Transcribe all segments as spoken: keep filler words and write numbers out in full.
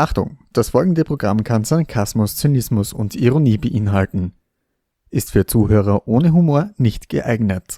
Achtung, das folgende Programm kann Sarkasmus, Zynismus und Ironie beinhalten. Ist für Zuhörer ohne Humor nicht geeignet.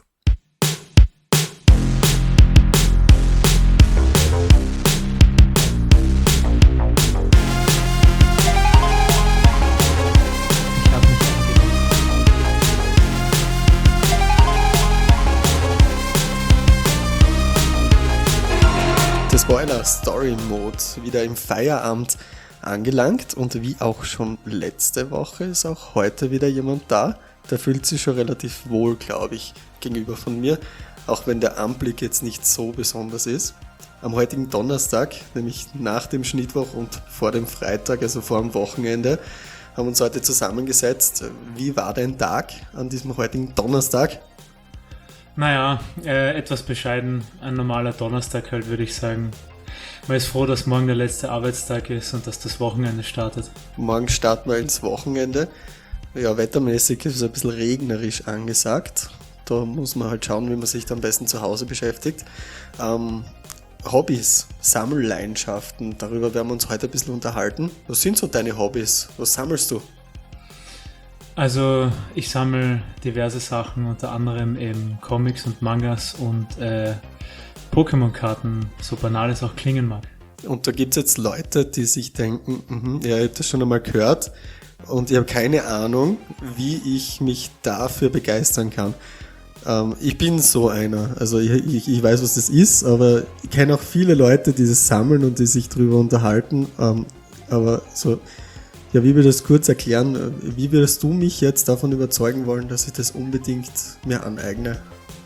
Spoiler Story Mode wieder im Feierabend angelangt und wie auch schon letzte Woche ist auch heute wieder jemand da. Der fühlt sich schon relativ wohl, glaube ich, gegenüber von mir, auch wenn der Anblick jetzt nicht so besonders ist. Am heutigen Donnerstag, nämlich nach dem Schnittwoch und vor dem Freitag, also vor dem Wochenende, haben wir uns heute zusammengesetzt. Wie war dein Tag an diesem heutigen Donnerstag? Naja, äh, etwas bescheiden, ein normaler Donnerstag halt, würde ich sagen. Man ist froh, dass morgen der letzte Arbeitstag ist und dass das Wochenende startet. Morgen starten wir ins Wochenende. Ja, wettermäßig ist es ein bisschen regnerisch angesagt. Da muss man halt schauen, wie man sich da am besten zu Hause beschäftigt. Ähm, Hobbys, Sammelleidenschaften, darüber werden wir uns heute ein bisschen unterhalten. Was sind so deine Hobbys? Was sammelst du? Also ich sammle diverse Sachen, unter anderem eben Comics und Mangas und äh, Pokémon-Karten, so banal es auch klingen mag. Und da gibt es jetzt Leute, die sich denken, mh, ja, ich habe das schon einmal gehört und ich habe keine Ahnung, wie ich mich dafür begeistern kann. Ähm, ich bin so einer, also ich, ich, ich weiß, was das ist, aber ich kenne auch viele Leute, die das sammeln und die sich darüber unterhalten, ähm, aber so... Ja, wie wir das kurz erklären, wie würdest du mich jetzt davon überzeugen wollen, dass ich das unbedingt mir aneigne?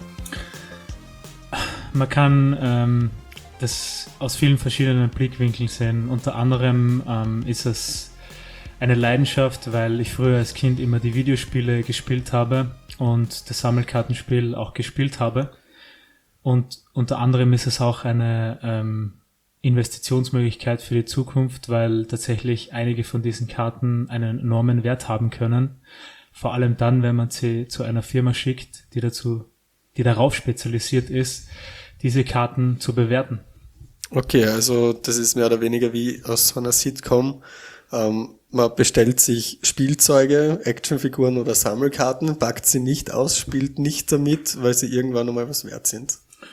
Man kann ähm, das aus vielen verschiedenen Blickwinkeln sehen. Unter anderem ähm, ist es eine Leidenschaft, weil ich früher als Kind immer die Videospiele gespielt habe und das Sammelkartenspiel auch gespielt habe. Und unter anderem ist es auch eine... Ähm, Investitionsmöglichkeit für die Zukunft, weil tatsächlich einige von diesen Karten einen enormen Wert haben können. Vor allem dann, wenn man sie zu einer Firma schickt, die dazu, die darauf spezialisiert ist, diese Karten zu bewerten. Okay, also das ist mehr oder weniger wie aus so einer Sitcom. Ähm, man bestellt sich Spielzeuge, Actionfiguren oder Sammelkarten, packt sie nicht aus, spielt nicht damit, weil sie irgendwann einmal was wert sind.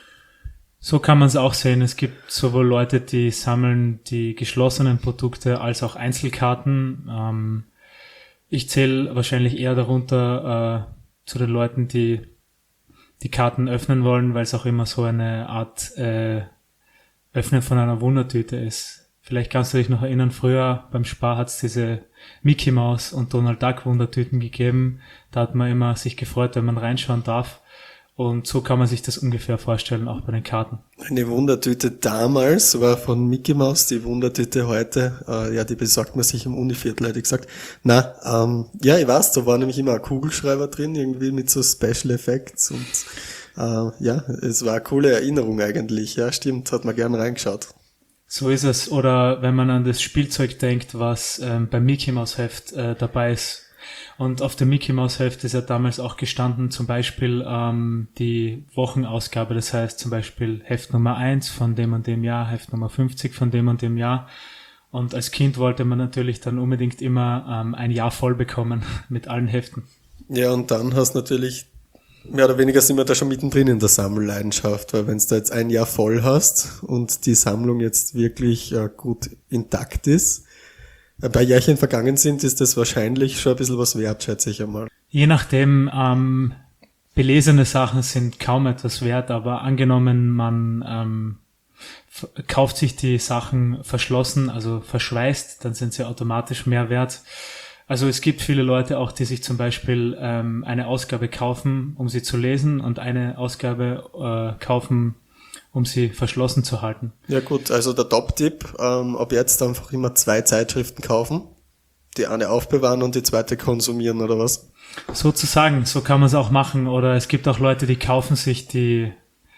So kann man es auch sehen. Es gibt sowohl Leute, die sammeln die geschlossenen Produkte als auch Einzelkarten. Ähm, ich zähle wahrscheinlich eher darunter äh, zu den Leuten, die die Karten öffnen wollen, weil es auch immer so eine Art äh, Öffnen von einer Wundertüte ist. Vielleicht kannst du dich noch erinnern, früher beim Spar hat es diese Mickey Mouse und Donald Duck Wundertüten gegeben. Da hat man immer sich gefreut, wenn man reinschauen darf. Und so kann man sich das ungefähr vorstellen, auch bei den Karten. Eine Wundertüte damals war von Mickey Mouse, die Wundertüte heute, äh, ja, die besorgt man sich im Univiertel, hätte ich gesagt. Na, ähm, ja, ich weiß, da war nämlich immer ein Kugelschreiber drin, irgendwie mit so Special Effects und äh, ja, es war eine coole Erinnerung eigentlich, ja, stimmt, hat man gern reingeschaut. So ist es, oder wenn man an das Spielzeug denkt, was ähm, beim Mickey Mouse Heft äh, dabei ist. Und auf dem Mickey Mouse Heft ist ja damals auch gestanden, zum Beispiel ähm, die Wochenausgabe, das heißt zum Beispiel Heft Nummer eins von dem und dem Jahr, Heft Nummer fünfzig von dem und dem Jahr. Und als Kind wollte man natürlich dann unbedingt immer ähm, ein Jahr voll bekommen mit allen Heften. Ja, und dann hast natürlich, mehr oder weniger sind wir da schon mittendrin in der Sammelleidenschaft, weil wenn du da jetzt ein Jahr voll hast und die Sammlung jetzt wirklich äh, gut intakt ist, ein paar Jährchen vergangen sind, ist das wahrscheinlich schon ein bisschen was wert, schätze ich einmal. Je nachdem, ähm, belesene Sachen sind kaum etwas wert, aber angenommen, man ähm, f- kauft sich die Sachen verschlossen, also verschweißt, dann sind sie automatisch mehr wert. Also es gibt viele Leute auch, die sich zum Beispiel ähm, eine Ausgabe kaufen, um sie zu lesen und eine Ausgabe äh, kaufen, um sie verschlossen zu halten. Ja gut, also der Top-Tipp, ähm, ab jetzt einfach immer zwei Zeitschriften kaufen, die eine aufbewahren und die zweite konsumieren, oder was? Sozusagen, so kann man es auch machen. Oder es gibt auch Leute, die kaufen sich die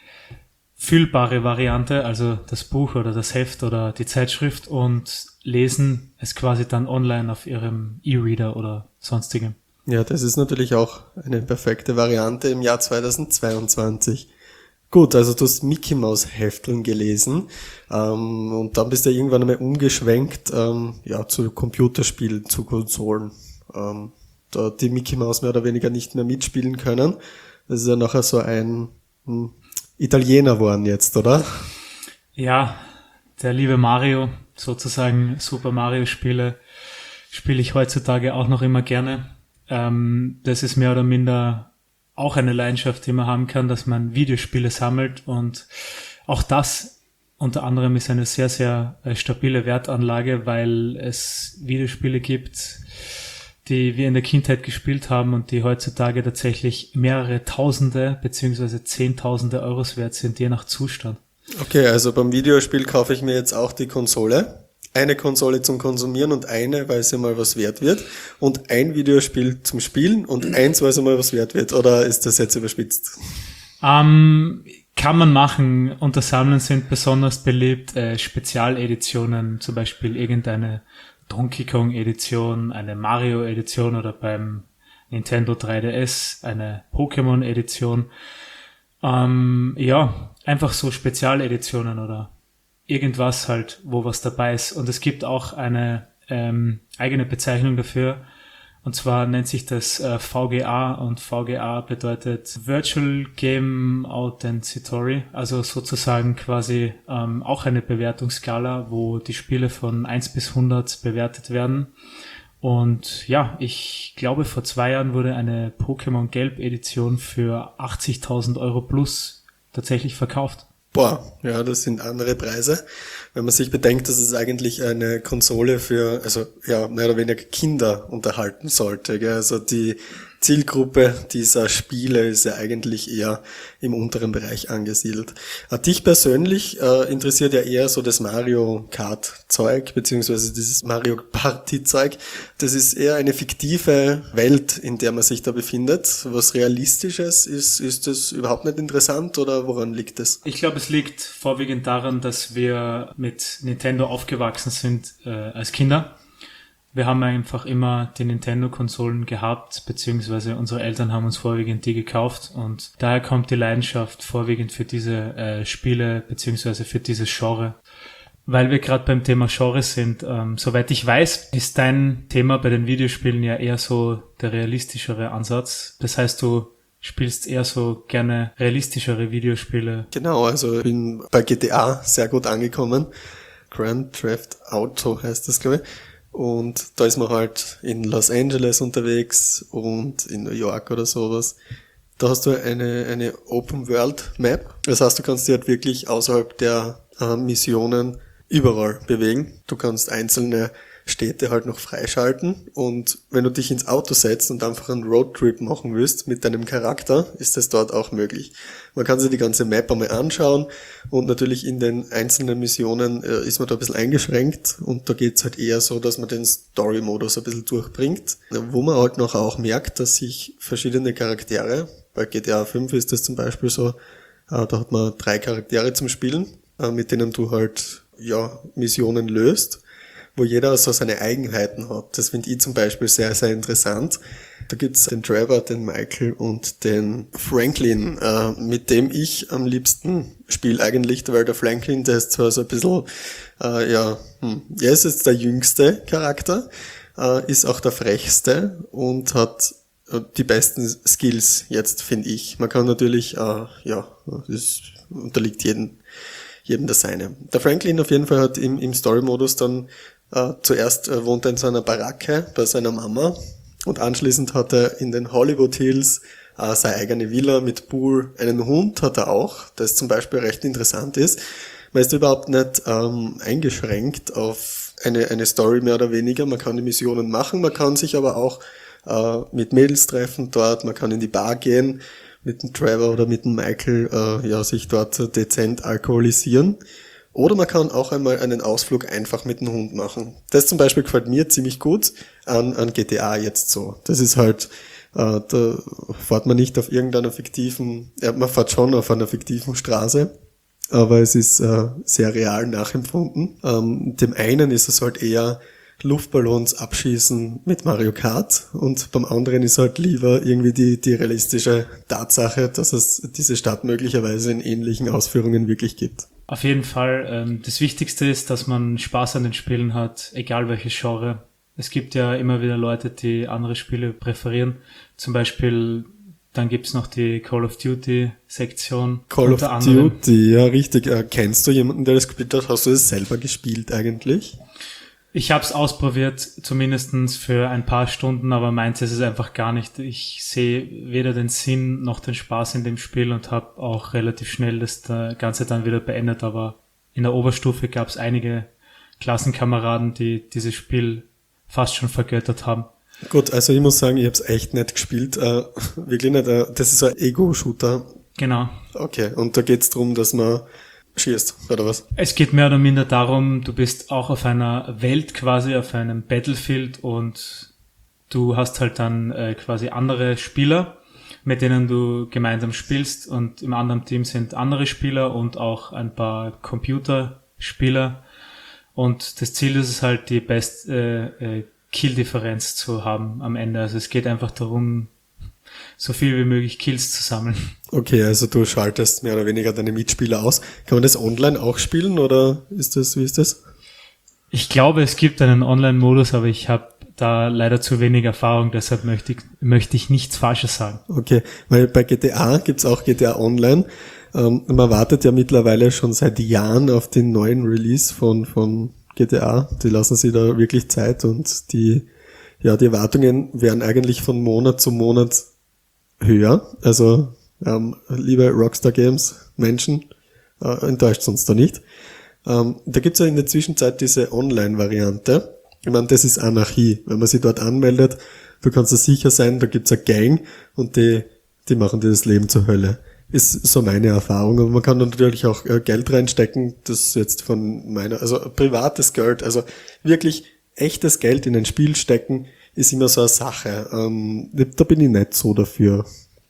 fühlbare Variante, also das Buch oder das Heft oder die Zeitschrift und lesen es quasi dann online auf ihrem E-Reader oder sonstigem. Ja, das ist natürlich auch eine perfekte Variante im Jahr zweitausendzweiundzwanzig. Gut, also du hast Mickey Maus Hefteln gelesen ähm, und dann bist du ja irgendwann einmal umgeschwenkt ähm, ja, zu Computerspielen, zu Konsolen. Ähm, da hat die Mickey Maus mehr oder weniger nicht mehr mitspielen können. Das ist ja nachher so ein hm, Italiener geworden jetzt, oder? Ja, der liebe Mario, sozusagen Super Mario Spiele, spiele ich heutzutage auch noch immer gerne. Ähm, das ist mehr oder minder auch eine Leidenschaft, die man haben kann, dass man Videospiele sammelt, und auch das unter anderem ist eine sehr, sehr äh, stabile Wertanlage, weil es Videospiele gibt, die wir in der Kindheit gespielt haben und die heutzutage tatsächlich mehrere Tausende beziehungsweise Zehntausende Euros wert sind, je nach Zustand. Okay, also beim Videospiel kaufe ich mir jetzt auch die Konsole. Eine Konsole zum Konsumieren und eine, weil sie mal was wert wird. Und ein Videospiel zum Spielen und eins, weil sie mal was wert wird. Oder ist das jetzt überspitzt? Ähm, kann man machen. Unter Sammlern sind besonders beliebt äh, Spezialeditionen, zum Beispiel irgendeine Donkey Kong Edition, eine Mario Edition oder beim Nintendo drei D S eine Pokémon Edition. Ähm, ja, einfach so Spezialeditionen oder irgendwas halt, wo was dabei ist. Und es gibt auch eine ähm, eigene Bezeichnung dafür. Und zwar nennt sich das äh, V G A, und V G A bedeutet Virtual Game Authenticity, also sozusagen quasi ähm, auch eine Bewertungsskala, wo die Spiele von eins bis hundert bewertet werden. Und ja, ich glaube, vor zwei Jahren wurde eine Pokémon Gelb Edition für achtzigtausend Euro plus tatsächlich verkauft. Boah, ja, das sind andere Preise. Wenn man sich bedenkt, dass es eigentlich eine Konsole für, also ja, mehr oder weniger Kinder unterhalten sollte, gell? Also die Zielgruppe dieser Spiele ist ja eigentlich eher im unteren Bereich angesiedelt. Äh, dich persönlich äh, interessiert ja eher so das Mario Kart Zeug, beziehungsweise dieses Mario Party Zeug. Das ist eher eine fiktive Welt, in der man sich da befindet. Was Realistisches ist, ist das überhaupt nicht interessant, oder woran liegt das? Ich glaube, es liegt vorwiegend daran, dass wir mit Nintendo aufgewachsen sind äh, als Kinder. Wir haben einfach immer die Nintendo-Konsolen gehabt, beziehungsweise unsere Eltern haben uns vorwiegend die gekauft, und daher kommt die Leidenschaft vorwiegend für diese äh, Spiele, beziehungsweise für dieses Genre. Weil wir gerade beim Thema Genre sind, ähm, soweit ich weiß, ist dein Thema bei den Videospielen ja eher so der realistischere Ansatz. Das heißt, du spielst eher so gerne realistischere Videospiele. Genau, also ich bin bei G T A sehr gut angekommen. Grand Theft Auto heißt das, glaube ich. Und da ist man halt in Los Angeles unterwegs und in New York oder sowas. Da hast du eine, eine Open World Map. Das heißt, du kannst dich halt wirklich außerhalb der äh, Missionen überall bewegen. Du kannst einzelne Städte halt noch freischalten, und wenn du dich ins Auto setzt und einfach einen Roadtrip machen willst mit deinem Charakter, ist das dort auch möglich. Man kann sich die ganze Map einmal anschauen, und natürlich in den einzelnen Missionen äh, ist man da ein bisschen eingeschränkt, und da geht's halt eher so, dass man den Story-Modus ein bisschen durchbringt, wo man halt noch auch merkt, dass sich verschiedene Charaktere, bei G T A fünf ist das zum Beispiel so, äh, da hat man drei Charaktere zum Spielen, äh, mit denen du halt ja Missionen löst, wo jeder so seine Eigenheiten hat. Das finde ich zum Beispiel sehr, sehr interessant. Da gibt's den Trevor, den Michael und den Franklin, äh, mit dem ich am liebsten spiele eigentlich, weil der Franklin, der ist zwar so ein bisschen, äh, ja, hm, er ist jetzt der jüngste Charakter, äh, ist auch der frechste und hat äh, die besten Skills jetzt, finde ich. Man kann natürlich, äh, ja, das unterliegt jedem, jedem das seine. Der Franklin auf jeden Fall hat im, im Story-Modus dann Uh, zuerst uh, wohnt er in seiner Baracke bei seiner Mama, und anschließend hat er in den Hollywood Hills uh, seine eigene Villa mit Pool. Einen Hund hat er auch, das zum Beispiel recht interessant ist. Man ist überhaupt nicht um, eingeschränkt auf eine, eine Story mehr oder weniger. Man kann die Missionen machen, man kann sich aber auch uh, mit Mädels treffen dort, man kann in die Bar gehen mit dem Trevor oder mit dem Michael, uh, ja, sich dort dezent alkoholisieren. Oder man kann auch einmal einen Ausflug einfach mit dem Hund machen. Das zum Beispiel gefällt mir ziemlich gut an, an G T A jetzt so. Das ist halt, äh, da fährt man nicht auf irgendeiner fiktiven, ja, man fährt schon auf einer fiktiven Straße, aber es ist äh, sehr real nachempfunden. Ähm, dem einen ist es halt eher Luftballons abschießen mit Mario Kart und beim anderen ist halt lieber irgendwie die, die realistische Tatsache, dass es diese Stadt möglicherweise in ähnlichen Ausführungen wirklich gibt. Auf jeden Fall. Ähm, das Wichtigste ist, dass man Spaß an den Spielen hat, egal welches Genre. Es gibt ja immer wieder Leute, die andere Spiele präferieren. Zum Beispiel, dann gibt's noch die Call of Duty Sektion. Call of Duty, ja richtig. Äh, kennst du jemanden, der das gespielt hat? Hast du das selber gespielt eigentlich? Ich habe es ausprobiert, zumindestens für ein paar Stunden, aber meins ist es einfach gar nicht. Ich sehe weder den Sinn noch den Spaß in dem Spiel und habe auch relativ schnell das Ganze dann wieder beendet. Aber in der Oberstufe gab es einige Klassenkameraden, die dieses Spiel fast schon vergöttert haben. Gut, also ich muss sagen, ich habe es echt nicht gespielt. Äh, wirklich nicht. Äh, das ist ein Ego-Shooter. Genau. Okay, und da geht's darum, dass man schießt, oder was? Es geht mehr oder minder darum, du bist auch auf einer Welt quasi, auf einem Battlefield und du hast halt dann äh, quasi andere Spieler, mit denen du gemeinsam spielst und im anderen Team sind andere Spieler und auch ein paar Computerspieler und das Ziel ist es halt, die best äh, äh, Kill-Differenz zu haben am Ende. Also es geht einfach darum, so viel wie möglich Kills zu sammeln. Okay, also du schaltest mehr oder weniger deine Mitspieler aus. Kann man das online auch spielen oder ist das, wie ist das? Ich glaube, es gibt einen Online-Modus, aber ich habe da leider zu wenig Erfahrung, deshalb möchte ich, möchte ich nichts Falsches sagen. Okay, weil bei G T A gibt's auch G T A Online. Ähm, man wartet ja mittlerweile schon seit Jahren auf den neuen Release von, von G T A. Die lassen sich da wirklich Zeit und die, ja, die Erwartungen werden eigentlich von Monat zu Monat höher. Also, ähm, liebe Rockstar Games Menschen, äh, enttäuscht uns da nicht. Ähm, da gibt's ja in der Zwischenzeit diese Online-Variante. Ich meine, das ist Anarchie. Wenn man sich dort anmeldet, du kannst dir sicher sein, da gibt's eine Gang und die, die machen dir das Leben zur Hölle. Ist so meine Erfahrung. Und man kann natürlich auch äh, Geld reinstecken, das jetzt von meiner, also privates Geld, also wirklich echtes Geld in ein Spiel stecken, ist immer so eine Sache. Ähm, da bin ich nicht so dafür.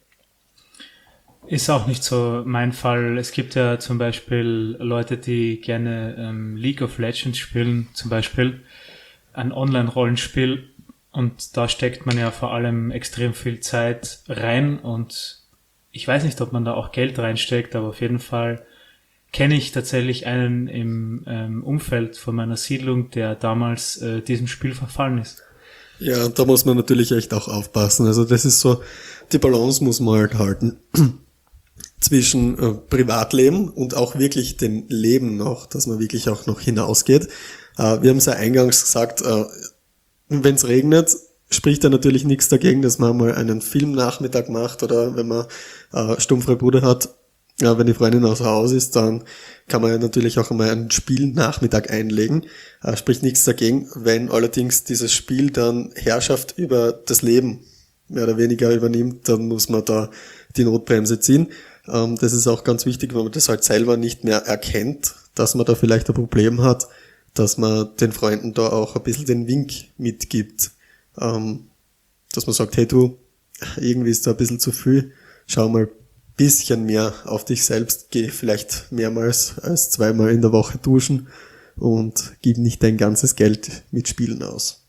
Ist auch nicht so mein Fall. Es gibt ja zum Beispiel Leute, die gerne ähm, League of Legends spielen, zum Beispiel ein Online-Rollenspiel und da steckt man ja vor allem extrem viel Zeit rein und ich weiß nicht, ob man da auch Geld reinsteckt, aber auf jeden Fall kenne ich tatsächlich einen im ähm, Umfeld von meiner Siedlung, der damals äh, diesem Spiel verfallen ist. Ja, da muss man natürlich echt auch aufpassen. Also das ist so, die Balance muss man halt halten zwischen äh, Privatleben und auch wirklich dem Leben noch, dass man wirklich auch noch hinausgeht. Äh, wir haben es ja eingangs gesagt, äh, wenn es regnet, spricht da natürlich nichts dagegen, dass man mal einen Filmnachmittag macht oder wenn man äh, sturmfreie Bude hat, ja, wenn die Freundin außer Haus ist, dann kann man ja natürlich auch einmal einen Spielnachmittag einlegen. Äh, spricht nichts dagegen. Wenn allerdings dieses Spiel dann Herrschaft über das Leben mehr oder weniger übernimmt, dann muss man da die Notbremse ziehen. Ähm, das ist auch ganz wichtig, wenn man das halt selber nicht mehr erkennt, dass man da vielleicht ein Problem hat, dass man den Freunden da auch ein bisschen den Wink mitgibt. Ähm, dass man sagt, hey du, irgendwie ist da ein bisschen zu viel, schau mal bisschen mehr auf dich selbst, geh vielleicht mehrmals als zweimal in der Woche duschen und gib nicht dein ganzes Geld mit Spielen aus.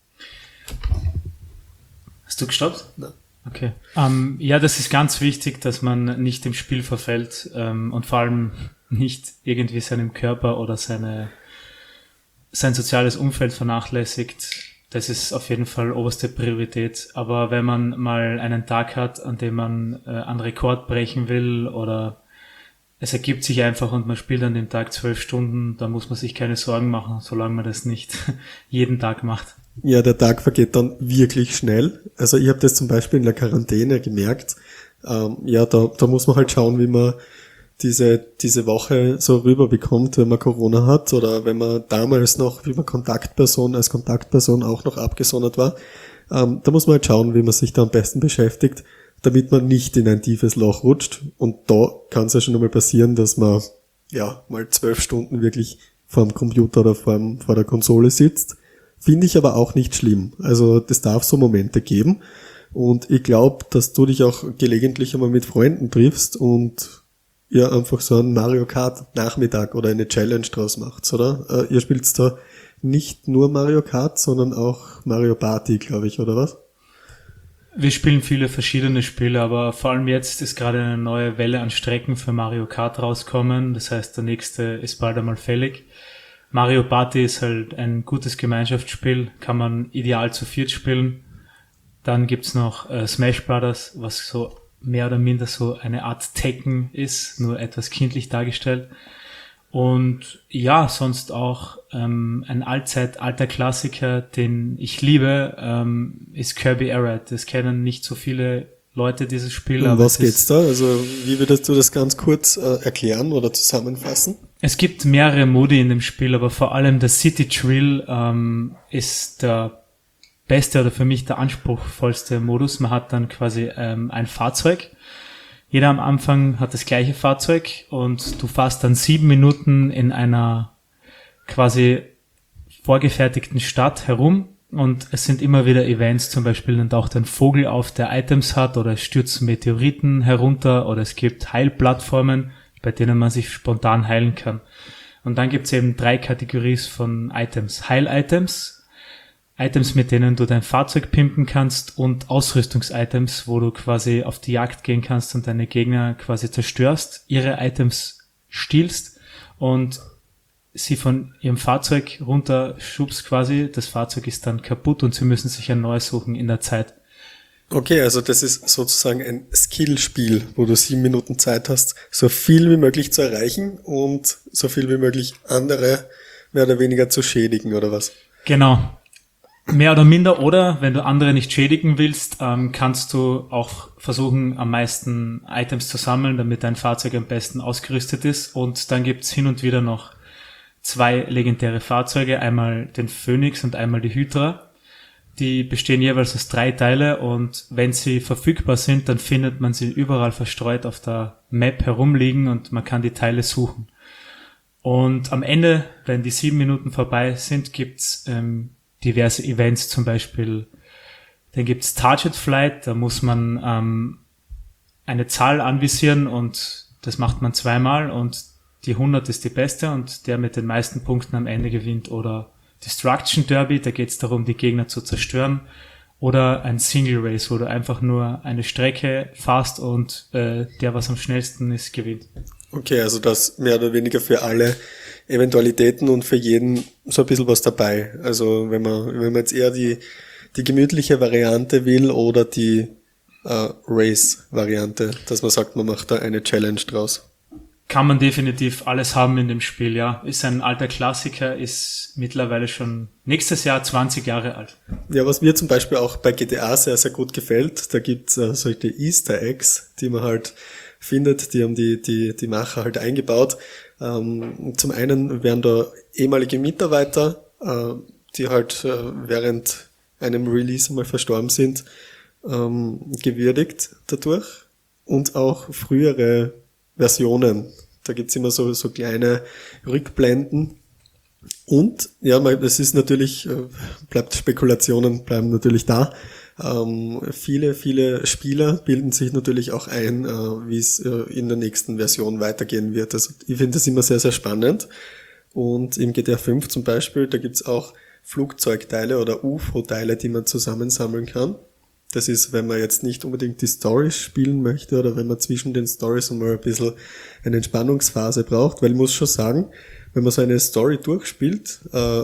Hast du gestoppt? Nein. Okay. Ähm, ja, das ist ganz wichtig, dass man nicht im Spiel verfällt ähm, und vor allem nicht irgendwie seinem Körper oder seine sein soziales Umfeld vernachlässigt. Das ist auf jeden Fall oberste Priorität. Aber wenn man mal einen Tag hat, an dem man äh, einen Rekord brechen will oder es ergibt sich einfach und man spielt an dem Tag zwölf Stunden, dann muss man sich keine Sorgen machen, solange man das nicht jeden Tag macht. Ja, der Tag vergeht dann wirklich schnell. Also ich habe das zum Beispiel in der Quarantäne gemerkt. Ähm, ja, da, da muss man halt schauen, wie man diese diese Woche so rüberbekommt, wenn man Corona hat oder wenn man damals noch, wie man Kontaktperson, als Kontaktperson auch noch abgesondert war. Ähm, da muss man halt schauen, wie man sich da am besten beschäftigt, damit man nicht in ein tiefes Loch rutscht. Und da kann es ja schon einmal passieren, dass man ja mal zwölf Stunden wirklich vor dem Computer oder vor, dem, vor der Konsole sitzt. Finde ich aber auch nicht schlimm. Also das darf so Momente geben. Und ich glaube, dass du dich auch gelegentlich einmal mit Freunden triffst und ja einfach so einen Mario Kart Nachmittag oder eine Challenge draus macht, oder? Äh, ihr spielt da nicht nur Mario Kart, sondern auch Mario Party, glaube ich, oder was? Wir spielen viele verschiedene Spiele, aber vor allem jetzt ist gerade eine neue Welle an Strecken für Mario Kart rauskommen. Das heißt, der nächste ist bald einmal fällig. Mario Party ist halt ein gutes Gemeinschaftsspiel, kann man ideal zu viert spielen. Dann gibt's noch äh, Smash Brothers, was so mehr oder minder so eine Art Tekken ist, nur etwas kindlich dargestellt. Und ja, sonst auch ähm, ein allzeit alter Klassiker, den ich liebe, ähm, ist Kirby Air Ride. Das kennen nicht so viele Leute, dieses Spiel. Um aber was geht's da? Also wie würdest du das ganz kurz äh, erklären oder zusammenfassen? Es gibt mehrere Modi in dem Spiel, aber vor allem der City Thrill ähm, ist der beste oder für mich der anspruchsvollste Modus. Man hat dann quasi ähm, ein Fahrzeug. Jeder am Anfang hat das gleiche Fahrzeug und du fährst dann sieben Minuten in einer quasi vorgefertigten Stadt herum und es sind immer wieder Events, zum Beispiel dann taucht ein Vogel auf, der Items hat, oder es stürzen Meteoriten herunter oder es gibt Heilplattformen, bei denen man sich spontan heilen kann. Und dann gibt's eben drei Kategorien von Items. Heil-Items, Items, mit denen du dein Fahrzeug pimpen kannst, und Ausrüstungs-Items, wo du quasi auf die Jagd gehen kannst und deine Gegner quasi zerstörst, ihre Items stiehlst und sie von ihrem Fahrzeug runterschubst quasi. Das Fahrzeug ist dann kaputt und sie müssen sich ein neues suchen in der Zeit. Okay, also das ist sozusagen ein Skillspiel, wo du sieben Minuten Zeit hast, so viel wie möglich zu erreichen und so viel wie möglich andere mehr oder weniger zu schädigen, oder was? Genau. Mehr oder minder, oder wenn du andere nicht schädigen willst, ähm, kannst du auch versuchen, am meisten Items zu sammeln, damit dein Fahrzeug am besten ausgerüstet ist. Und dann gibt's hin und wieder noch zwei legendäre Fahrzeuge, einmal den Phoenix und einmal die Hydra. Die bestehen jeweils aus drei Teile und wenn sie verfügbar sind, dann findet man sie überall verstreut auf der Map herumliegen und man kann die Teile suchen. Und am Ende, wenn die sieben Minuten vorbei sind, gibt's ähm, diverse Events, zum Beispiel, dann gibt's Target Flight, da muss man ähm, eine Zahl anvisieren und das macht man zweimal und die hundert ist die beste und der mit den meisten Punkten am Ende gewinnt. Oder Destruction Derby, da geht's darum, die Gegner zu zerstören. Oder ein Single Race, wo du einfach nur eine Strecke fährst und äh, der, was am schnellsten ist, gewinnt. Okay, also das mehr oder weniger für alle Eventualitäten und für jeden so ein bisschen was dabei. Also wenn man wenn man jetzt eher die die gemütliche Variante will oder die äh, Race-Variante, dass man sagt, man macht da eine Challenge draus. Kann man definitiv alles haben in dem Spiel, ja. Ist ein alter Klassiker, ist mittlerweile schon nächstes Jahr zwanzig Jahre alt. Ja, was mir zum Beispiel auch bei G T A sehr, sehr gut gefällt, da gibt's äh, solche Easter Eggs, die man halt findet, die haben die die die Macher halt eingebaut. Ähm, zum einen werden da ehemalige Mitarbeiter, äh, die halt äh, während einem Release mal verstorben sind, ähm, gewürdigt dadurch, und auch frühere Versionen. Da gibt's immer so so kleine Rückblenden. Und ja, das ist natürlich, bleibt Spekulationen bleiben natürlich da. Ähm, viele, viele Spieler bilden sich natürlich auch ein, äh, wie es äh, in der nächsten Version weitergehen wird. Also ich finde das immer sehr, sehr spannend. Und im G T A fünf zum Beispiel, da gibt's auch Flugzeugteile oder U F O-Teile, die man zusammensammeln kann. Das ist, wenn man jetzt nicht unbedingt die Storys spielen möchte oder wenn man zwischen den Storys mal ein bisschen eine Entspannungsphase braucht, weil ich muss schon sagen, wenn man so eine Story durchspielt, äh,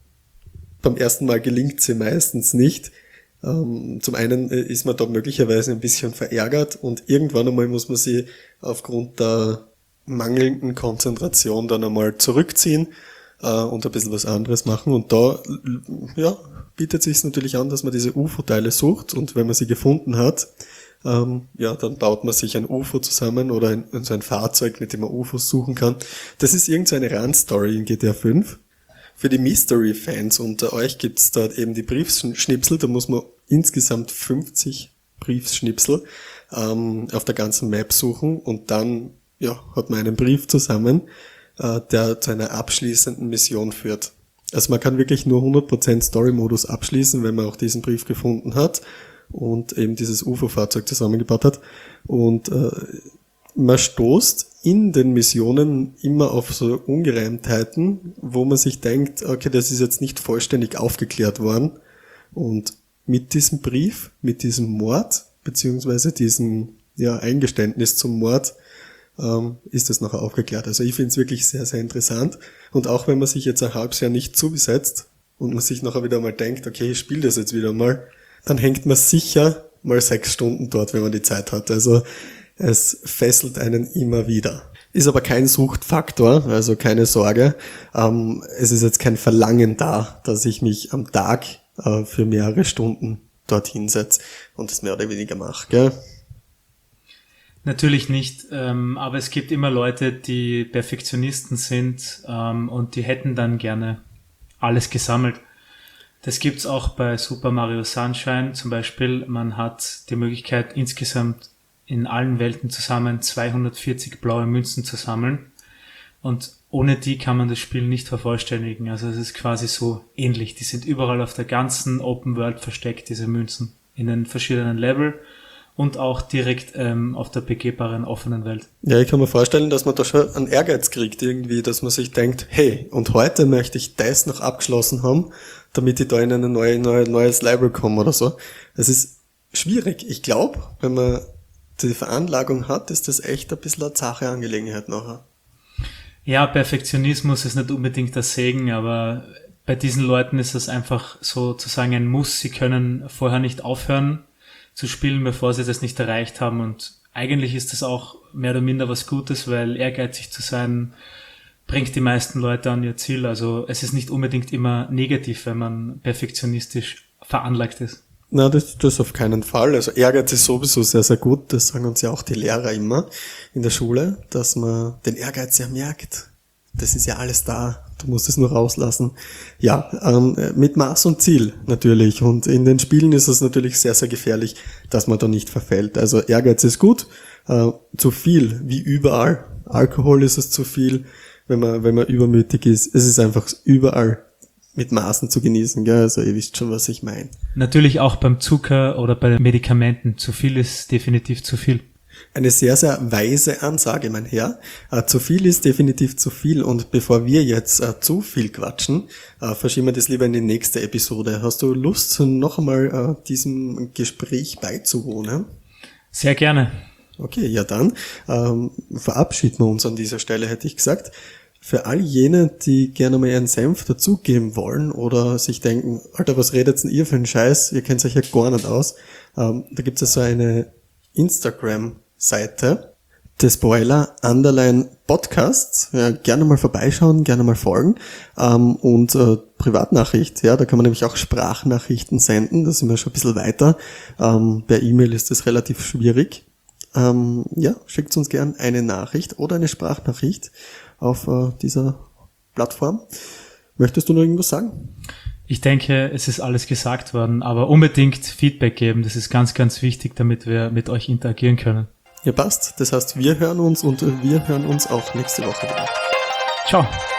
beim ersten Mal gelingt sie meistens nicht. Ähm, zum einen ist man da möglicherweise ein bisschen verärgert und irgendwann einmal muss man sie aufgrund der mangelnden Konzentration dann einmal zurückziehen äh, und ein bisschen was anderes machen. Und da ja, bietet sich es natürlich an, dass man diese U F O-Teile sucht, und wenn man sie gefunden hat, ähm, ja, dann baut man sich ein U F O zusammen oder ein, so ein Fahrzeug, mit dem man U F Os suchen kann. Das ist irgendeine Randstory in G T A fünf. Für die Mystery-Fans unter euch gibt's dort eben die Briefschnipsel, da muss man insgesamt fünfzig Briefschnipsel ähm, auf der ganzen Map suchen, und dann ja, hat man einen Brief zusammen, äh, der zu einer abschließenden Mission führt. Also man kann wirklich nur hundert Prozent Story-Modus abschließen, wenn man auch diesen Brief gefunden hat und eben dieses U F O-Fahrzeug zusammengebaut hat. Und äh, man stoßt in den Missionen immer auf so Ungereimtheiten, wo man sich denkt, okay, das ist jetzt nicht vollständig aufgeklärt worden. Und mit diesem Brief, mit diesem Mord, beziehungsweise diesem ja, Eingeständnis zum Mord, ähm, ist das nachher aufgeklärt. Also ich finde es wirklich sehr, sehr interessant. Und auch wenn man sich jetzt ein halbes Jahr nicht zugesetzt und man sich nachher wieder mal denkt, okay, ich spiele das jetzt wieder mal, dann hängt man sicher mal sechs Stunden dort, wenn man die Zeit hat. Also es fesselt einen immer wieder. Ist aber kein Suchtfaktor, also keine Sorge. Ähm, es ist jetzt kein Verlangen da, dass ich mich am Tag äh, für mehrere Stunden dorthin setze und das mehr oder weniger mache, gell? Natürlich nicht, ähm, aber es gibt immer Leute, die Perfektionisten sind ähm, und die hätten dann gerne alles gesammelt. Das gibt's auch bei Super Mario Sunshine zum Beispiel. Man hat die Möglichkeit, insgesamt in allen Welten zusammen zweihundertvierzig blaue Münzen zu sammeln. Und ohne die kann man das Spiel nicht vervollständigen. Also es ist quasi so ähnlich. Die sind überall auf der ganzen Open World versteckt, diese Münzen. In den verschiedenen Level und auch direkt ähm, auf der begehbaren offenen Welt. Ja, ich kann mir vorstellen, dass man da schon einen Ehrgeiz kriegt irgendwie, dass man sich denkt, hey, und heute möchte ich das noch abgeschlossen haben, damit ich da in ein neue, neue, neues Library komme oder so. Es ist schwierig. Ich glaube, wenn man die Veranlagung hat, ist das echt ein bisschen eine zahre Angelegenheit nachher. Ja, Perfektionismus ist nicht unbedingt der Segen, aber bei diesen Leuten ist es einfach sozusagen ein Muss. Sie können vorher nicht aufhören zu spielen, bevor sie das nicht erreicht haben. Und eigentlich ist das auch mehr oder minder was Gutes, weil ehrgeizig zu sein bringt die meisten Leute an ihr Ziel. Also es ist nicht unbedingt immer negativ, wenn man perfektionistisch veranlagt ist. Na, das, das auf keinen Fall. Also Ehrgeiz ist sowieso sehr, sehr gut. Das sagen uns ja auch die Lehrer immer in der Schule, dass man den Ehrgeiz ja merkt. Das ist ja alles da. Du musst es nur rauslassen. Ja, ähm, mit Maß und Ziel natürlich. Und in den Spielen ist es natürlich sehr, sehr gefährlich, dass man da nicht verfällt. Also Ehrgeiz ist gut. Äh, zu viel, wie überall. Alkohol ist es zu viel, wenn man, wenn man übermütig ist. Es ist einfach überall mit Maßen zu genießen, gell? Also ihr wisst schon, was ich meine. Natürlich auch beim Zucker oder bei den Medikamenten. Zu viel ist definitiv zu viel. Eine sehr, sehr weise Ansage, mein Herr. Äh, zu viel ist definitiv zu viel. Und bevor wir jetzt äh, zu viel quatschen, äh, verschieben wir das lieber in die nächste Episode. Hast du Lust, noch einmal äh, diesem Gespräch beizuwohnen? Sehr gerne. Okay, ja dann ähm, verabschieden wir uns an dieser Stelle, hätte ich gesagt. Für all jene, die gerne mal ihren Senf dazugeben wollen oder sich denken, Alter, was redet denn ihr für einen Scheiß? Ihr kennt euch ja gar nicht aus. Ähm, da gibt es ja so eine Instagram-Seite, The Spoiler Underline Podcasts. Ja, gerne mal vorbeischauen, gerne mal folgen. Ähm, und äh, Privatnachricht, ja, da kann man nämlich auch Sprachnachrichten senden. Da sind wir schon ein bisschen weiter. Ähm, per E-Mail ist das relativ schwierig. Ähm, ja, schickt uns gern eine Nachricht oder eine Sprachnachricht auf äh, dieser Plattform. Möchtest du noch irgendwas sagen? Ich denke, es ist alles gesagt worden, aber unbedingt Feedback geben. Das ist ganz, ganz wichtig, damit wir mit euch interagieren können. Ja, passt. Das heißt, wir hören uns und wir hören uns auch nächste Woche wieder. Ciao.